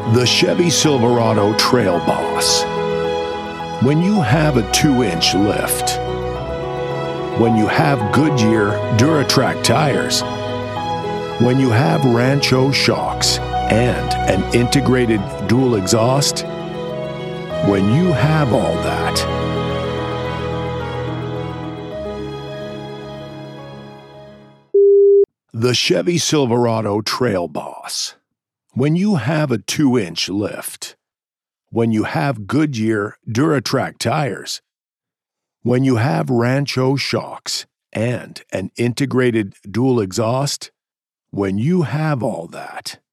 The Chevy Silverado Trail Boss. When you have a 2-inch lift, when you have Goodyear Duratrac tires, when you have Rancho shocks and an integrated dual exhaust, when you have all that, the Chevy Silverado Trail Boss. When you have a 2-inch lift, when you have Goodyear Duratrac tires, when you have Rancho shocks and an integrated dual exhaust, when you have all that,